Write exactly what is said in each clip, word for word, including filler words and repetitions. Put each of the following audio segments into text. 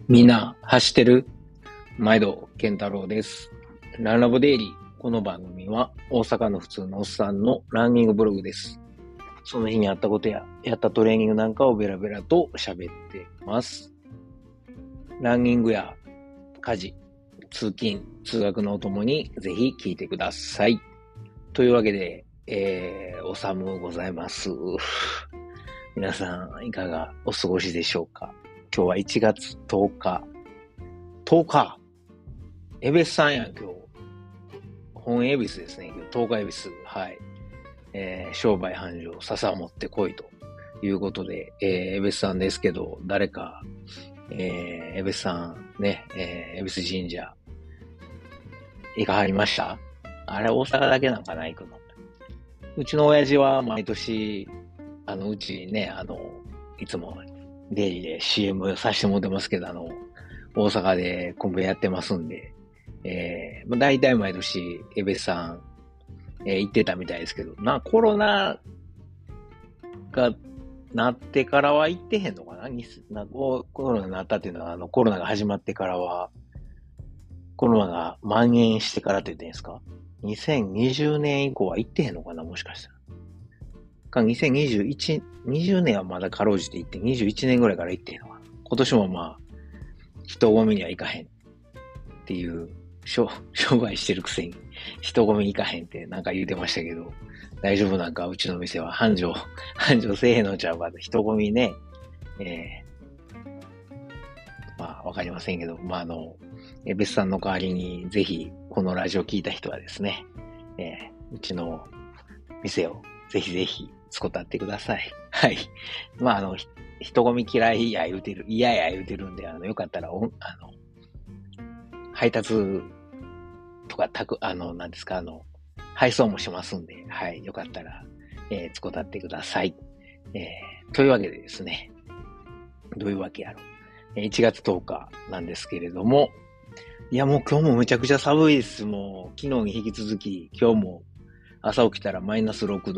みんな走ってる？毎度健太郎です。ランラボデイリー。この番組は大阪の普通のおっさんのランニングブログです。その日にあったことややったトレーニングなんかをベラベラと喋ってます。ランニングや家事、通勤、通学のお供にぜひ聞いてください。というわけで、えー、お寒ございます。皆さんいかがお過ごしでしょうか？今日はいちがつとおか。とおかエベスさんやん、今日。本エビスですね。今日とおかエビス。はい。えー、商売繁盛、笹を持ってこいということで、えー、エベスさんですけど、誰か、えー、エベスさん、ね、えー、エビス神社、行かはりました？あれ、大阪だけなんかな、行くの。うちの親父は毎年、あの、うちね、あの、いつもデイリーで シーエム させてもらってますけど、あの、大阪でコンビやってますんで、えー、大体毎年、エベさん、えー、行ってたみたいですけど、な、コロナがなってからは行ってへんのかな？なコロナになったっていうのは、あの、コロナが始まってからは、コロナが蔓延してからって言ってんですか？ にせんにじゅう 年以降は行ってへんのかな、もしかしたら。か、にせんにじゅういち、にじゅうねんはまだかろうじて行って、にじゅういちねんぐらいから行ってへんのかな。今年もまあ、人混みには行かへんっていう、商売してるくせに人混み行かへんってなんか言うてましたけど、大丈夫なんかうちの店は繁盛、繁盛せえへんのちゃうかって人混みね、えー、まあわかりませんけど、まああの、え別さんの代わりにぜひこのラジオ聞いた人はですね、えー、うちの店をぜひぜひ使ってください。はい。まああの、人混み嫌いや言うてる、嫌や言うてるんで、あの、よかったらお、あの、配達とか、たく、あの、なんですか、あの、配送もしますんで、はい、よかったら、えー、使ってください。えー、というわけでですね、どういうわけやろう。いちがつとおかなんですけれども、いや、もう今日もむちゃくちゃ寒いです。もう、昨日に引き続き、今日も朝起きたらマイナスろくど。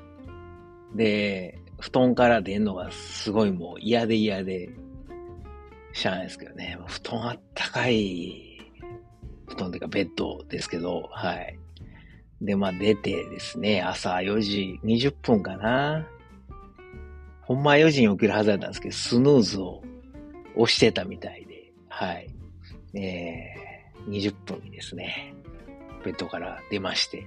で、布団から出んのがすごいもう嫌で嫌で、しゃあないですけどね。布団あったかい、布団というかベッドですけど、はい。で、まあ出てですね、朝よじにじゅっぷんかな。ほんまはよじに起きるはずだったんですけど、スヌーズを押してたみたいで、はい。えー、にじゅっぷんにですね、ベッドから出まして。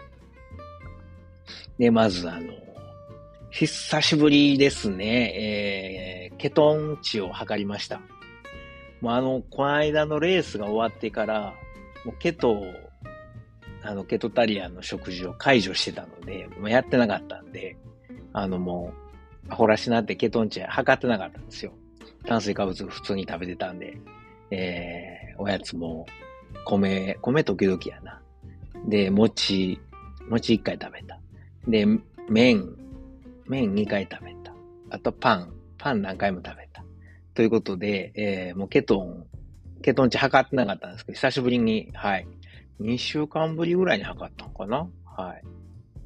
で、まずあの、久しぶりですね、えー、ケトン値を測りました。もうあの、この間のレースが終わってから、もうケトをあの、ケトタリアンの食事を解除してたので、もうやってなかったんで、あのもう、アホらしなってケトン値測ってなかったんですよ。炭水化物普通に食べてたんで、えー、おやつも、米、米時々やな。で、餅、餅いっかい食べた。で、麺、麺にかい食べた。あとパン、パン何回も食べた。ということで、えー、もうケトン、ケトン値測ってなかったんですけど、久しぶりに、はい、にしゅうかんぶりぐらいに測ったのかな。はい。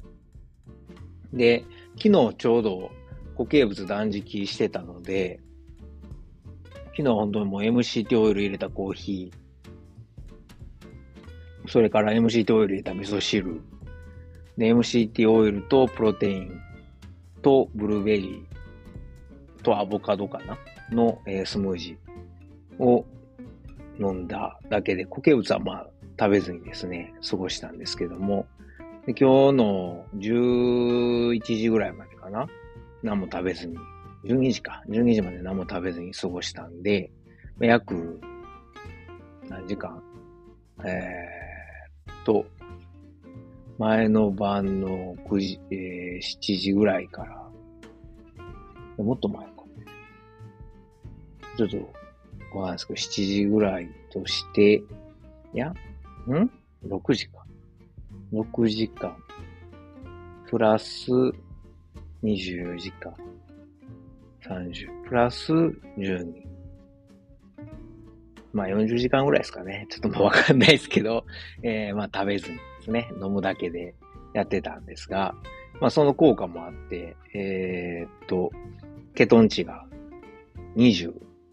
で、昨日ちょうど固形物断食してたので、昨日本当にもう エムシーティー オイル入れたコーヒー、それから エムシーティー オイル入れた味噌汁、で、エムシーティー オイルとプロテインとブルーベリーとアボカドかなの、えー、スムージーを飲んだだけで、固形物はまあ食べずにですね、過ごしたんですけども、で今日のじゅういちじぐらいまでかな、何も食べずに、じゅうにじか、じゅうにじまで何も食べずに過ごしたんで、約、何時間えーっと、前の晩のくじ、えー、しちじぐらいから、もっと前か。ちょっと、わかんないですけど、しちじぐらいとして、いや、ん ?ろく 時か。ろくじかん。プラスにじゅうよじかん。さんじゅう。プラスじゅうに。まあよんじゅうじかんぐらいですかね。ちょっともうわかんないですけど、えー、まあ食べずにですね、飲むだけでやってたんですが、まあその効果もあって、えー、っと、ケトン値がにじゅう、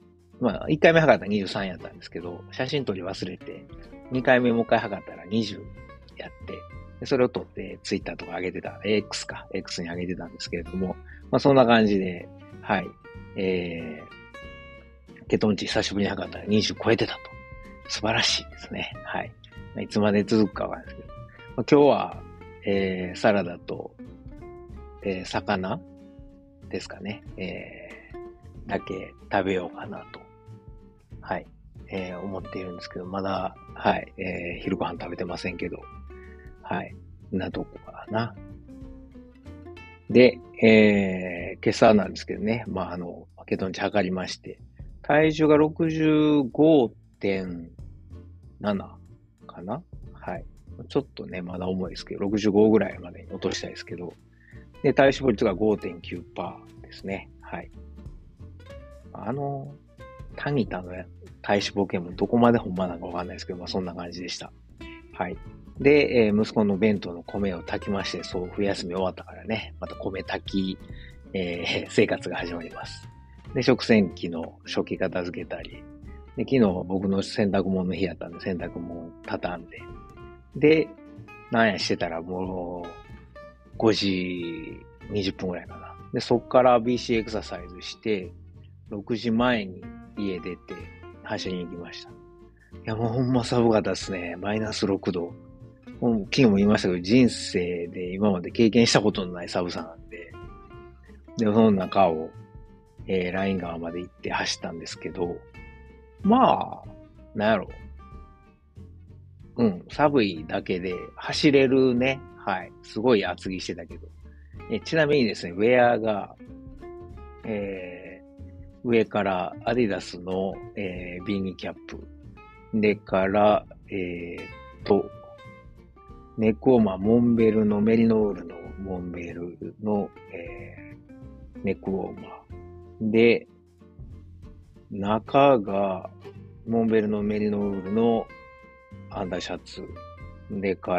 まあ、いっかいめ測ったらにじゅうさんやったんですけど、写真撮り忘れて、にかいめもう一回測ったらにじゅうやって、でそれを撮ってツイッターとか上げてた、X か、X に上げてたんですけれども、まあそんな感じで、はい、えー、ケトン値久しぶりに測ったらにじゅう超えてたと。素晴らしいですね。はい。まあ、いつまで続くかわかんないですけど、まあ、今日は、えー、サラダと、えー、魚ですかね、えー、だけ食べようかなと、はい、えー、思っているんですけど、まだ、はい、えー、昼ご飯食べてませんけど、はい、なとこかな。で、えー、今朝なんですけどね、まあ、あの、ケトン値測りまして、体重が ろくじゅうごてんなな かな。はい。ちょっとね、まだ重いですけど、ろくじゅうごぐらいまでに落としたいですけど、で、体脂肪率が ごてんきゅうパーセント ですね。はい。あの、タニタの体脂肪計もどこまでほんまなのかわかんないですけど、まあそんな感じでした。はい。で、えー、息子の弁当の米を炊きまして、そう、冬休み終わったからね、また米炊き、えー、生活が始まります。で、食洗機の食器片付けたり、で、昨日僕の洗濯物の日やったんで、洗濯物畳んで、で、なんやしてたらもう、ごじにじゅっぷんぐらいかな。で、そっから ビーシー エクササイズして、ろくじまえに家出て、走りに行きました。いや、もうほんま寒かったですね。マイナスろくど。昨日も言いましたけど、人生で今まで経験したことのない寒さなんで、で、その中を、えー、ライン川まで行って走ったんですけど、まあ、なんやろ。うん、寒いだけで走れるね。はい。すごい厚着してたけど。えちなみにですね、ウェアが、えー、上からアディダスの、えー、ビーニキャップ。でから、えー、と、ネックウォーマー、モンベルのメリノールのモンベルの、えー、ネックウォーマー。で、中が、モンベルのメリノールのアンダーシャツ。でから、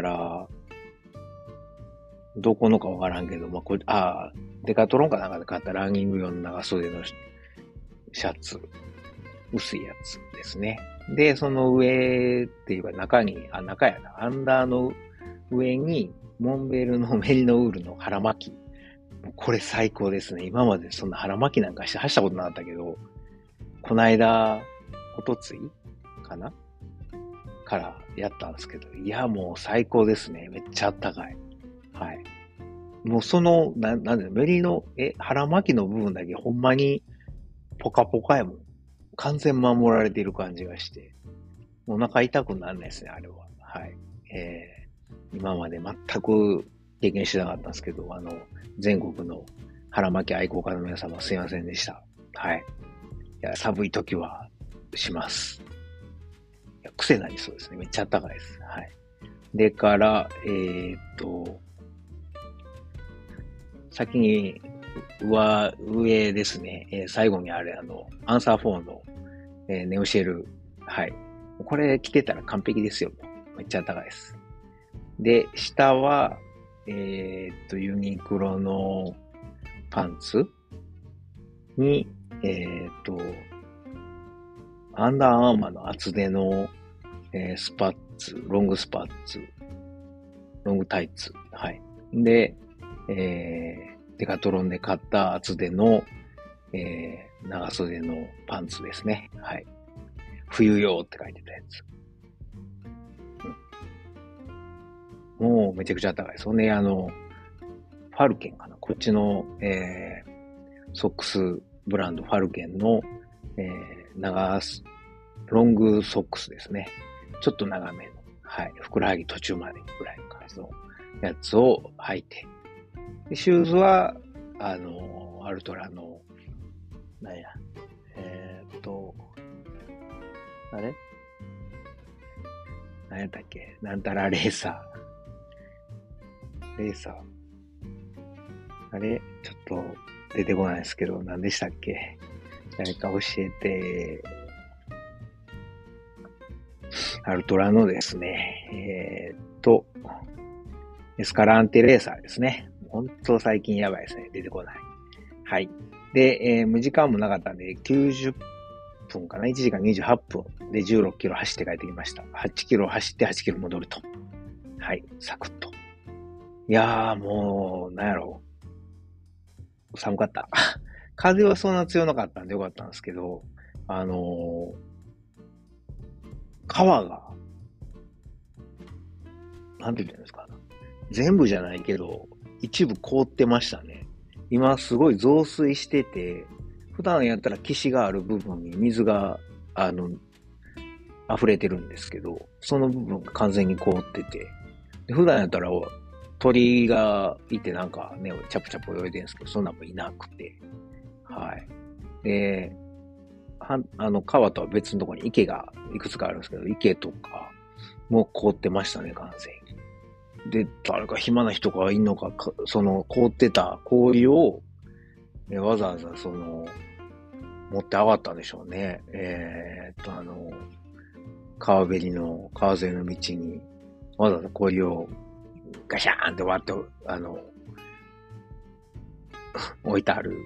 どこのかわからんけど、まあ、これ、ああ、デカトロンかなんかで買ったランニング用の長袖のシャツ。薄いやつですね。で、その上っていうか中に、あ、中やな、アンダーの上に、モンベルのメリノウールの腹巻き。これ最高ですね。今までそんな腹巻きなんかして走ったことなかったけど、こないだ、おとついかなからやったんですけど、いや、もう最高ですね。めっちゃあったかい。はい。もうその、な、なんで、メリの、え、腹巻きの部分だけほんまにポカポカやもん。完全守られている感じがして、お腹痛くならないですね、あれは。はい。えー、今まで全く経験してなかったんですけど、あの、全国の腹巻き愛好家の皆様すいませんでした。はい。いや、寒い時はします。いや、癖になりそうですね。めっちゃ暖かいです。はい。でから、えー、っと、先に、上、上ですね。えー、最後にあれ、あの、アンサーフォーの、えー、ネオシェル。はい。これ着てたら完璧ですよ。めっちゃ暖かいです。で、下は、えー、っと、ユニクロのパンツに、えー、っと、アンダーアーマーの厚手の、えー、スパッツ、ロングスパッツ、ロングタイツ。はい。で、えー、デカトロンで買った厚手の、えー、長袖のパンツですね。はい。冬用って書いてたやつ。うん、もうめちゃくちゃ暖かいです。ほんで、あの、ファルケンかな。こっちの、えー、ソックスブランドファルケンの、えー、長、ロングソックスですね。ちょっと長めの、はい。ふくらはぎ途中までぐらいの感じのやつを履いて。でシューズは、あの、アルトラの、なんや、えー、っと、あれ何やったっけなんたらレーサー。レーサー。あれちょっと出てこないですけど、何でしたっけ誰か教えて。アルトラのですね、えー、っと、エスカランテレーサーですね。本当最近やばいですね。出てこない。はい。で、えー、無時間もなかったんで、きゅうじゅっぷんかな。いちじかんにじゅうはっぷんでじゅうろっキロ走って帰ってきました。はちキロ走ってはちキロ戻ると。はい、サクッと。いやーもう、なんやろ。寒かった。風はそんな強なかったんでよかったんですけど、あのー、川が、なんて言うんですか。全部じゃないけど、一部凍ってましたね。今すごい増水してて、普段やったら岸がある部分に水が、あの、溢れてるんですけど、その部分が完全に凍ってて、で普段やったら鳥がいてなんかね、チャプチャプ泳いでるんですけど、そんなんもいなくて、はい。で、はあの、川とは別のところに池がいくつかあるんですけど、池とかも凍ってましたね、完全に。で、誰か暇な人がいんのか、かその凍ってた氷を、えわざわざその、持って上がったんでしょうね。えーっと、あの、川べりの、川沿いの道に、わざわざ氷をガシャーンって割って、あの、置いてある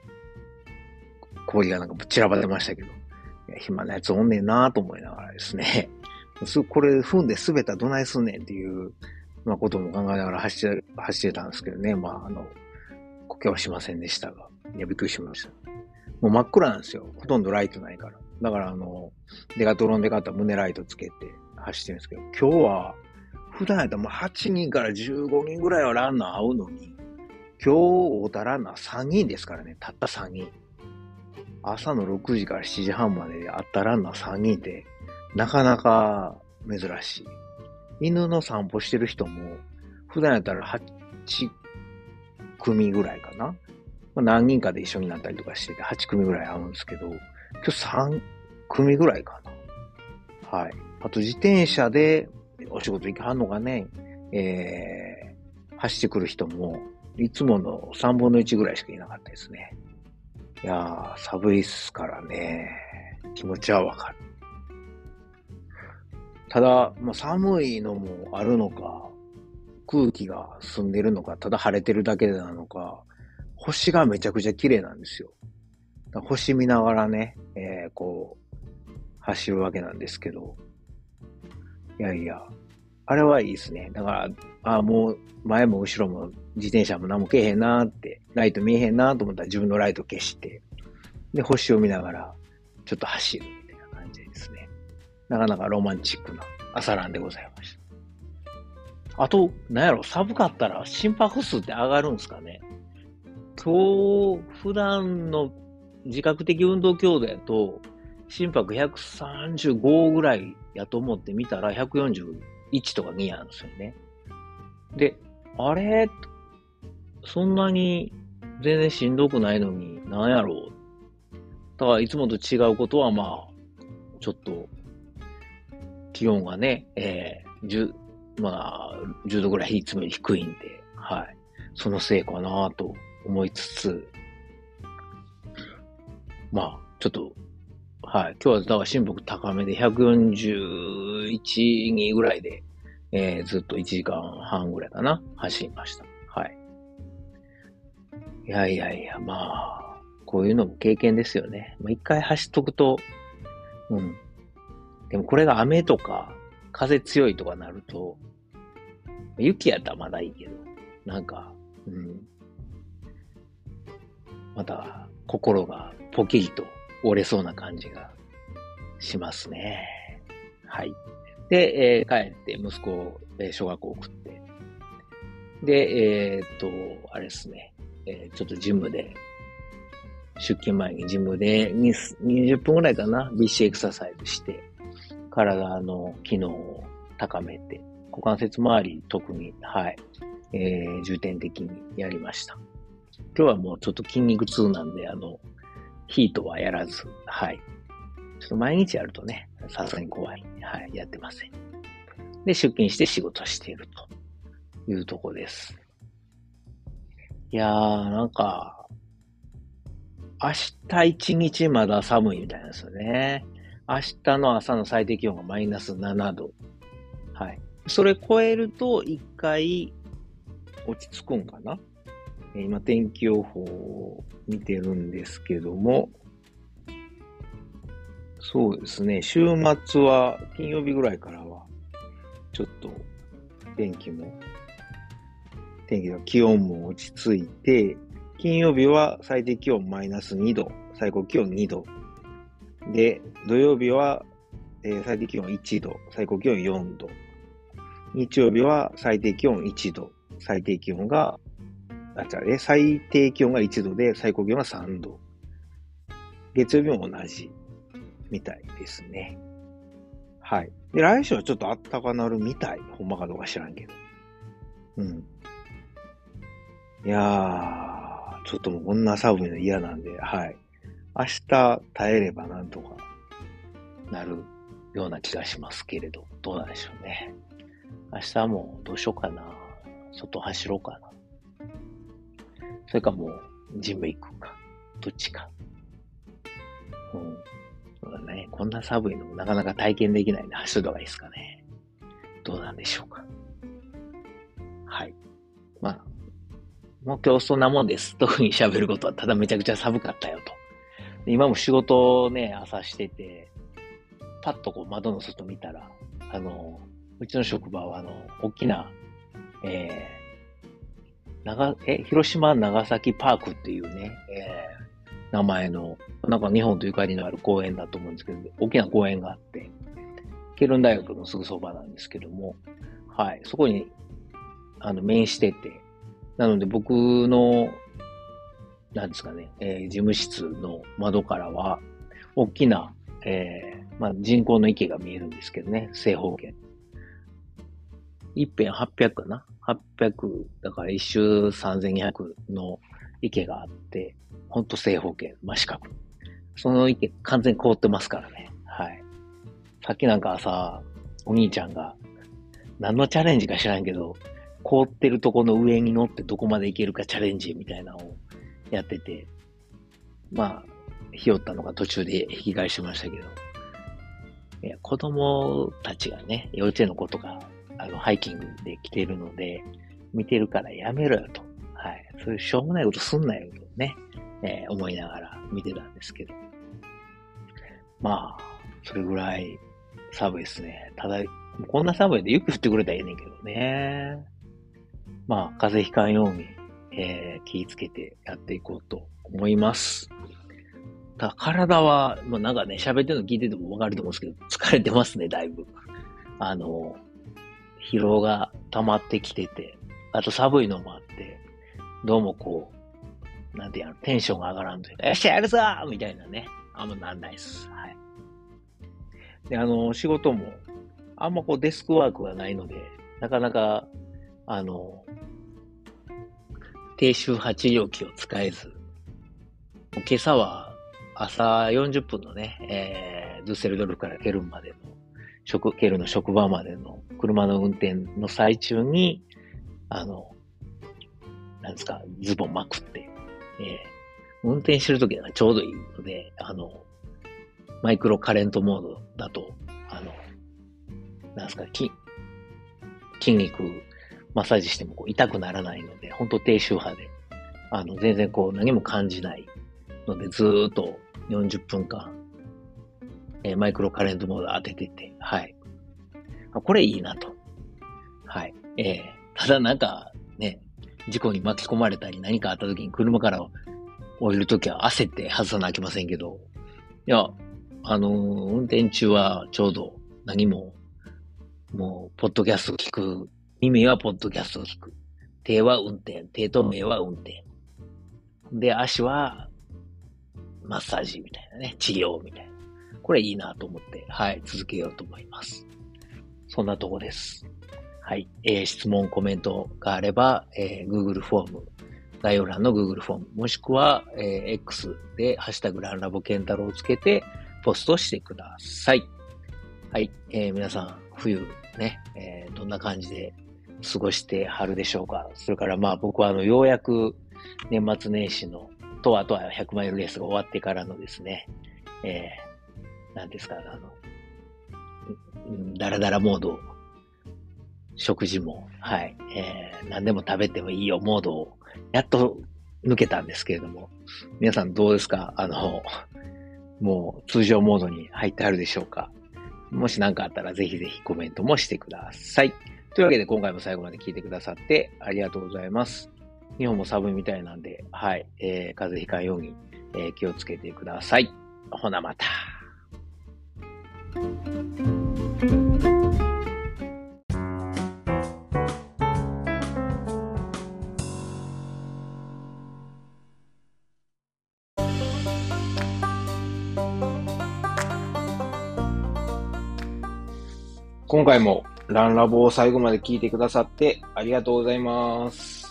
氷がなんか散らばってましたけど、いや暇なやつおんねんなぁと思いながらですね、すこれ踏んで滑ったらどないすんねんっていう、まあ、ことも考えながら走って、走ってたんですけどね、まあ、あの、こけはしませんでしたが、いや、びっくりしました。もう真っ暗なんですよ。ほとんどライトないから。だからあの、デカトロンで買った胸ライトつけて走ってるんですけど、今日は、普段やったらもうはちにんからじゅうごにんぐらいはランナー会うのに、今日会うたランナーさんにんですからね、たったさんにん。朝のろくじからしちじはんまでで会ったランナーさんにんって、なかなか珍しい。犬の散歩してる人も、普段やったらはちくみぐらいかな。まあ、何人かで一緒になったりとかしてて、はちくみぐらい会うんですけど、今日さんくみぐらいかな。はい。あと自転車でお仕事行かはんのがね、えー、走ってくる人も、いつものさんぶんのいちぐらいしかいなかったですね。いやー、寒いっすからね。気持ちはわかる。ただ、まあ、寒いのもあるのか、空気が澄んでるのか、ただ晴れてるだけなのか、星がめちゃくちゃ綺麗なんですよ。星見ながらね、えー、こう、走るわけなんですけど。いやいや、あれはいいですね。だから、あもう前も後ろも自転車も何もけえへんなーって、ライト見えへんなーと思ったら自分のライト消して、で、星を見ながら、ちょっと走るみたいな感じですね。なかなかロマンチックな朝ランでございました。あと、なんやろ、寒かったら心拍数って上がるんですかね。今日、普段の自覚的運動強度やと、心拍ひゃくさんじゅうごぐらいやと思ってみたらひゃくよんじゅういちとかになんですよね。で、あれそんなに全然しんどくないのに、なんやろう。だからいつもと違うことはまあ、ちょっと、気温がね、えー、じゅう、まあ、じゅうどぐらいいつもより低いんで、はい。そのせいかなと思いつつ、まあ、ちょっと、はい。今日はだから心拍高めでひゃくよんじゅういち、にぐらいで、えー、ずっといちじかんはんぐらいかな、走りました。はい。いやいやいや、まあ、こういうのも経験ですよね。まあ、一回走っとくと、うん。でもこれが雨とか、風強いとかなると、雪やったらまだいいけど、なんか、うん。また、心がポキリと折れそうな感じがしますね。はい。で、えー帰って息子を、えー小学校送って。で、えーっと、あれですね。えーちょっとジムで、出勤前にジムでににじゅっぷんぐらいかな、ビッシュエクササイズして、体の機能を高めて、股関節周り特に、はい、えー重点的にやりました。今日はもうちょっと筋肉痛なんで、あの、ヒートはやらず、はい。ちょっと毎日やるとね、さすがに怖い。はい、やってません。で、出勤して仕事しているというとこです。いやー、なんか、明日一日まだ寒いみたいなんですよね。明日の朝の最低気温がマイナスななど。はい。それ超えると一回落ち着くんかな。今天気予報を見てるんですけども、 そうですね。週末は、金曜日ぐらいからは、ちょっと天気も、天気の気温も落ち着いて、金曜日は最低気温マイナスにど、最高気温にど。で、土曜日は、えー最低気温いちど、最高気温よんど。日曜日は最低気温いちど、最低気温が、あ、じゃあ、え、最低気温がいちどで、最高気温がさんど。月曜日も同じ、みたいですね。はい。で、来週はちょっと暖かなるみたい。ほんまかどうか知らんけど。うん。いやー、ちょっともうこんな寒いの嫌なんで、はい。明日耐えればなんとかなるような気がしますけれど、どうなんでしょうね。明日はもうどうしようかな。外走ろうかな。それかもうジム行くか。どっちか。うん。そうだね。こんな寒いのもなかなか体験できないんで走るのがいいですかね。どうなんでしょうか。はい。まあ、もう今日そんなもんです。特に喋ることはただめちゃくちゃ寒かったよと。今も仕事をね、朝してて、パッとこう窓の外見たら、あの、うちの職場はあの、大きな、えー、長、え、広島長崎パークっていうね、えー、名前の、なんか日本とゆかりのある公園だと思うんですけど、大きな公園があって、ケルン大学のすぐそばなんですけども、はい、そこに、あの、面してて、なので僕の、なんですかね、えー事務室の窓からは、大きな、えーまあ、人工の池が見えるんですけどね、正方形。一辺はっぴゃくかな ?はっぴゃく、だから一周さんぜんにひゃくの池があって、ほんと正方形、真四角。その池完全に凍ってますからね。はい。さっきなんか朝、お兄ちゃんが、何のチャレンジか知らんけど、凍ってるとこの上に乗ってどこまで行けるかチャレンジみたいなのをやってて、まあ、ひよったのが途中で引き返しましたけど、いや、子供たちがね、幼稚園の子とか、あの、ハイキングで来てるので、見てるからやめろよと。はい。そういうしょうもないことすんなよとね、えー思いながら見てたんですけど。まあ、それぐらい寒いですね。ただ、こんな寒いで雪降ってくれたらええねんけどね。まあ、風邪ひかんように、えー気ぃつけてやっていこうと思います。ただ体は、もうなんかね、喋ってるの聞いててもわかると思うんですけど、疲れてますね、だいぶ。あの、疲労が溜まってきてて、あと寒いのもあって、どうもこう、なんていうの、テンションが上がらんというか、よっしゃ、やるぞーみたいなね、あんまなんないです。はい。で、あの、仕事も、あんまこうデスクワークがないので、なかなか、あの、低周波治療器を使えず、今朝は朝よんじゅっぷんのね、えー、ドゥッセルドルフからケルンまでの、職、ケルンの職場までの車の運転の最中に、あの、なんですか、ズボンまくって、えー、運転してるときはちょうどいいので、あの、マイクロカレントモードだと、あの、なんですか、筋、筋肉マッサージしてもこう痛くならないので、本当低周波で、あの、全然こう何も感じないので、ずーっとよんじゅっぷんかん、えーマイクロカレントモード当ててて、はい。あこれいいなと。はい。えー、ただなんか、ね、事故に巻き込まれたり何かあった時に車から降りるときは焦って外さなきゃいけませんけど、いや、あのー運転中はちょうど何も、もう、ポッドキャストを聞く。耳はポッドキャストを聞く。手は運転。手と目は運転。で、足はマッサージみたいなね。治療みたいな。これいいなと思って、はい、続けようと思います。そんなとこです。はい。えー質問、コメントがあれば、えー Google フォーム、概要欄の Google フォーム、もしくは、えー X で、ハッシュタグランラボケンタロウをつけて、ポストしてください。はい。えー皆さん、冬、ね、えーどんな感じで過ごしてはるでしょうか。それからまあ僕はあの、ようやく年末年始の、とあとはひゃくマイルレースが終わってからのですね、えー、なんですか、あの、うんダラダラモード、食事も、はい、えー、何でも食べてもいいよモードを、やっと抜けたんですけれども、皆さんどうですか？あの、 もう通常モードに入ってあるでしょうか。もし何かあったらぜひぜひコメントもしてください。というわけで今回も最後まで聞いてくださってありがとうございます。日本も寒いみたいなんで、はい、えー、風邪ひかんように、えー、気をつけてください。ほなまた。今回もランラボを最後まで聞いてくださってありがとうございます。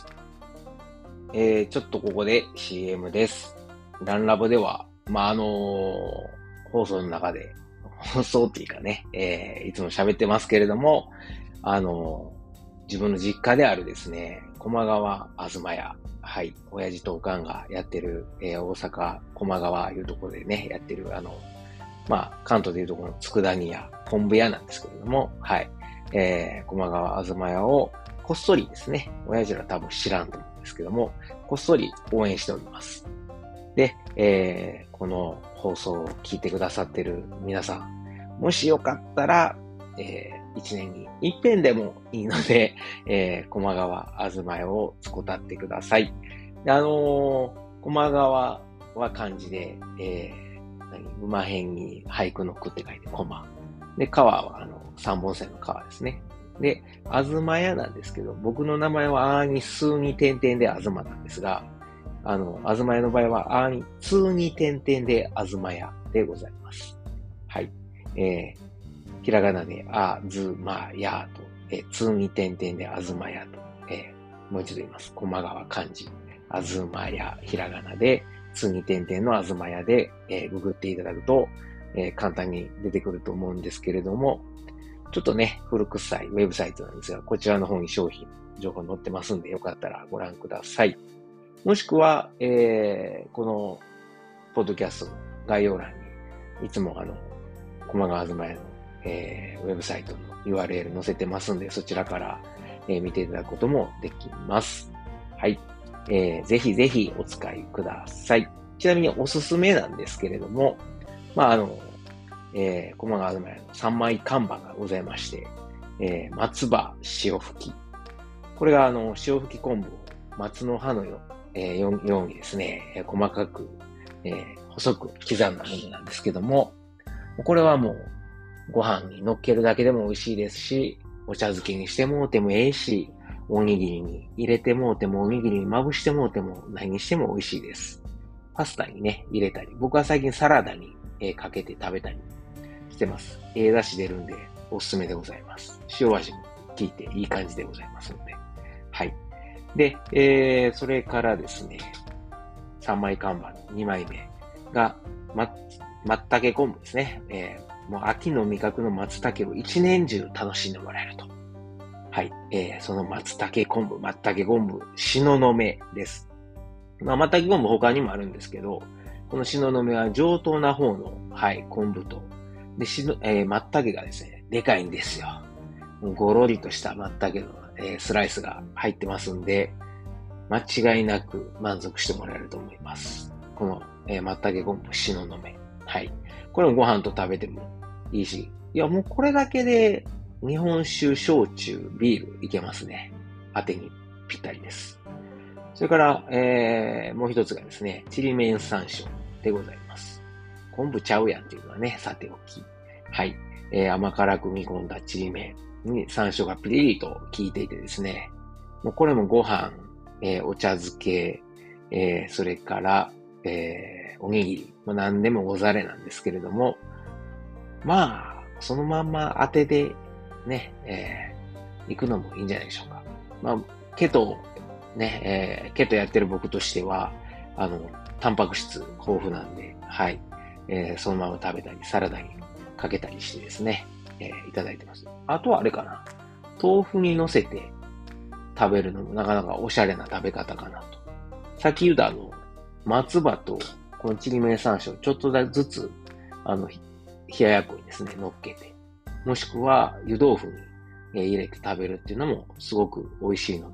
えー、ちょっとここで シーエム です。ランラボでは、まあ、あのー、放送の中で、放送っていうかね、えー、いつも喋ってますけれども、あのー、自分の実家であるですね、駒川あずま屋、はい、親父とおかんがやってる、えー、大阪駒川いうところでね、やってる、あの、まあ、関東でいうところの佃煮屋、昆布屋なんですけれども、はい。えー、駒川あずま屋をこっそりですね、親父ら多分知らんと思うんですけども、こっそり応援しております。で、えー、この放送を聞いてくださってる皆さん、もしよかったら、えー、一年に一遍でもいいので、えー、駒川あずま屋を使ってください。で、あのー、駒川は漢字で、えー馬辺に俳句の句って書いて、コマ。で、川は、あの、三本線の川ですね。で、あずまやなんですけど、僕の名前はあーに数に点々であずまなんですが、あの、あずまやの場合はあーに通に点々であずまやでございます。はい。えー、ひらがなであずまやと、えー、通に点々であずまやと、えー、もう一度言います。駒川漢字。あずまや、ひらがなで、次に点々のあずまやで、えー、ググっていただくと、えー、簡単に出てくると思うんですけれども、ちょっとね、古臭いウェブサイトなんですが、こちらの方に商品、情報載ってますんで、よかったらご覧ください。もしくは、えー、この、ポッドキャストの概要欄に、いつもあの、駒川あずまやの、えー、ウェブサイトの ユーアールエル 載せてますんで、そちらから、えー、見ていただくこともできます。はい。えー、ぜひぜひお使いください。ちなみにおすすめなんですけれども、まあ、あの、えー、駒川あずまやのさんまい看板がございまして、えー、松葉塩吹き。これがあの、塩吹き昆布を松の葉のよ,、えー、よ, ようにですね、えー、細かく、えー、細く刻んだものなんですけども、これはもうご飯に乗っけるだけでも美味しいですし、お茶漬けにしてもうてもええし、おにぎりに入れてもうても、おにぎりにまぶしてもうても、何にしても美味しいです。パスタにね、入れたり、僕は最近サラダに、えー、かけて食べたりしてます。ええ出汁出るんで、おすすめでございます。塩味も効いていい感じでございますので。はい。で、えー、それからですね、さんまい看板のにまいめが、ま、松茸昆布ですね。えー、もう秋の味覚の松茸を一年中楽しんでもらえると。はい。えー、その松茸昆布、松茸昆布、しののめです。まあ、松茸昆布他にもあるんですけど、このしののめは上等な方の、はい、昆布と、で、しの、えー、松茸がですね、でかいんですよ。ごろりとした松茸の、えー、スライスが入ってますんで、間違いなく満足してもらえると思います。この、えー、松茸昆布、しののめ。はい。これもご飯と食べてもいいし、いや、もうこれだけで、日本酒、焼酎、ビールいけますね。当てにぴったりです。それから、えー、もう一つがですね、ちりめん山椒でございます。昆布ちゃうやんっていうのはね、さておき。はい。えー、甘辛く煮込んだちりめんに山椒がピリリと効いていてですね、もうこれもご飯、えー、お茶漬け、えー、それから、えー、おにぎり、もう何でもござれなんですけれども、まあ、そのまんま当てでね、えー、行くのもいいんじゃないでしょうか。まあ、ケト、ね、えー、ケトやってる僕としては、あの、タンパク質豊富なんで、はい、えー、そのまま食べたり、サラダにかけたりしてですね、えー、いただいてます。あとはあれかな、豆腐に乗せて食べるのもなかなかおしゃれな食べ方かなと。さっき言ったあの、松葉とこのちりめん山椒ちょっとずつ、あの、冷ややっこにですね、乗っけて、もしくは湯豆腐に入れて食べるっていうのもすごく美味しいので、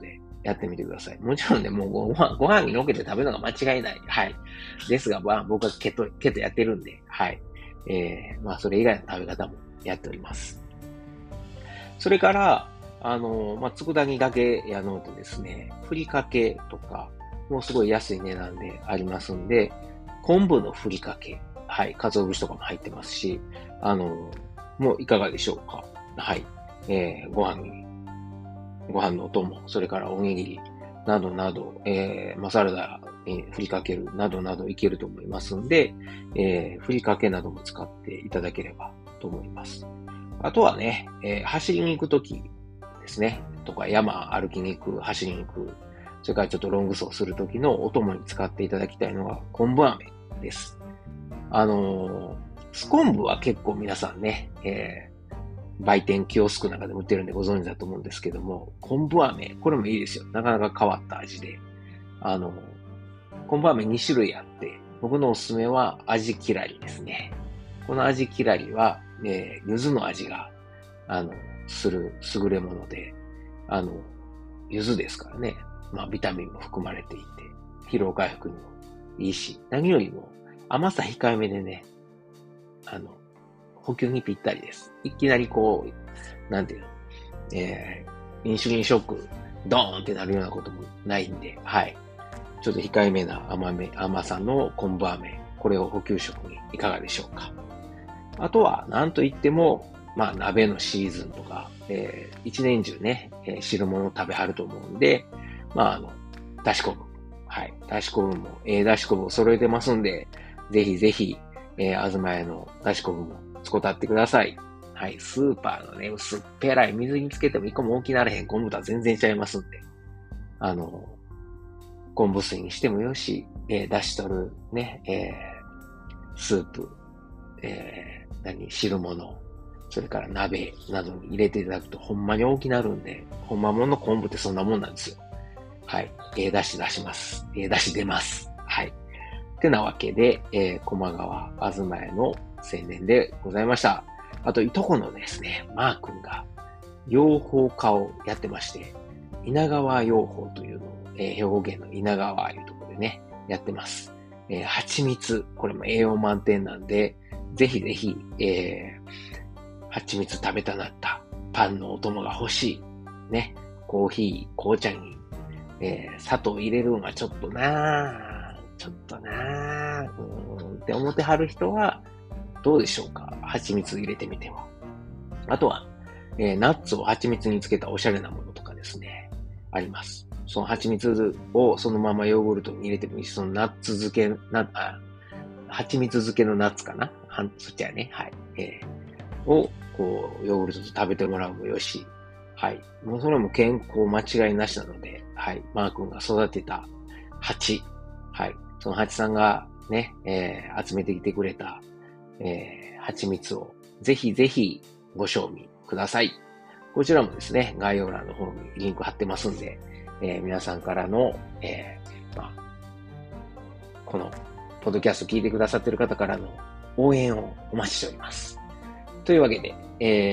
やってみてください。もちろんね、もうご飯、ご飯にのっけて食べるのが間違いない。はい。ですが、まあ、僕はケト、ケトやってるんで、はい。えー、まあ、それ以外の食べ方もやっております。それから、あの、まあ、佃煮だけやのうとですね、ふりかけとか、もうすごい安い値段でありますんで、昆布のふりかけ、はい、鰹節とかも入ってますし、あの、もういかがでしょうか。はい。えー、ご飯に、ご飯のお供、それからおにぎり、などなど、えー、まあ、サラダにふりかける、などなどいけると思いますんで、えー、ふりかけなども使っていただければと思います。あとはね、えー、走りに行くときですね、とか山歩きに行く、走りに行く、それからちょっとロング走するときのお供に使っていただきたいのが昆布飴です。あのー、ス昆布は結構皆さんね、えー、売店キオスクなんかで売ってるんでご存知だと思うんですけども、昆布飴、これもいいですよ。なかなか変わった味で。あのー、昆布飴に種類あって、僕のおすすめは味きらりですね。この味きらりは、えー、柚子の味が、あの、する優れもので、あの、柚子ですからね。まあ、ビタミンも含まれていて、疲労回復にもいいし、何よりも甘さ控えめでね、あの、補給にぴったりです。いきなりこう、なんていうの、えー、インシュリンショック、ドーンってなるようなこともないんで、はい。ちょっと控えめな甘め、甘さの昆布飴、これを補給食にいかがでしょうか。あとは、なんといっても、まあ、鍋のシーズンとか、えー、一年中ね、えー、汁物を食べはると思うんで、まあ、あの、だし昆布。はい。だし昆布も、えー、だし昆布を揃えてますんで、ぜひぜひ、えー、あずまやのだし昆布も使ってください。はい。スーパーのね、薄っぺらい水につけても一個も大きならへん昆布とは全然ちゃいますんで、あの、昆布水にしてもよし、えー、だし取るね、えー、スープ、えー、何、汁物、それから鍋などに入れていただくとほんまに大きなるんで、ほんまもんの昆布ってそんなもんなんですよ。はい。ええ出汁出します。ええ出汁出ます。はい。ってなわけで、えー、駒川あずまやの青年でございました。あと、いとこのですね、マー君が養蜂家をやってまして、稲川養蜂というのを、えー、兵庫県の稲川いうところでね、やってます。えー、蜂蜜、これも栄養満点なんで、ぜひぜひ、えー、蜂蜜食べたなったパンのお供が欲しい。ね。コーヒー、紅茶に、えー、砂糖入れるのがちょっとなぁ、ちょっとなぁ、うーんって思ってはる人は、どうでしょうか。蜂蜜入れてみては。あとは、えー、ナッツを蜂蜜につけたおしゃれなものとかですね、あります。その蜂蜜をそのままヨーグルトに入れてもいいし、そのナッツ漬け、な、あ、蜂蜜漬けのナッツかなはん、そっちはね、はい。えー、を、こう、ヨーグルトと食べてもらうもよし、はい。もうそれも健康間違いなしなので、はい。マー君が育てた蜂、はい。その蜂さんがね、えー、集めてきてくれた、えー、蜂蜜をぜひぜひご賞味ください。こちらもですね、概要欄の方にリンク貼ってますんで、えー、皆さんからの、えー、まあ、この、ポッドキャスト聞いてくださっている方からの応援をお待ちしております。というわけで、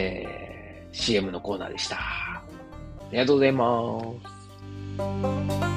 えー、シーエム のコーナーでした。ありがとうございます。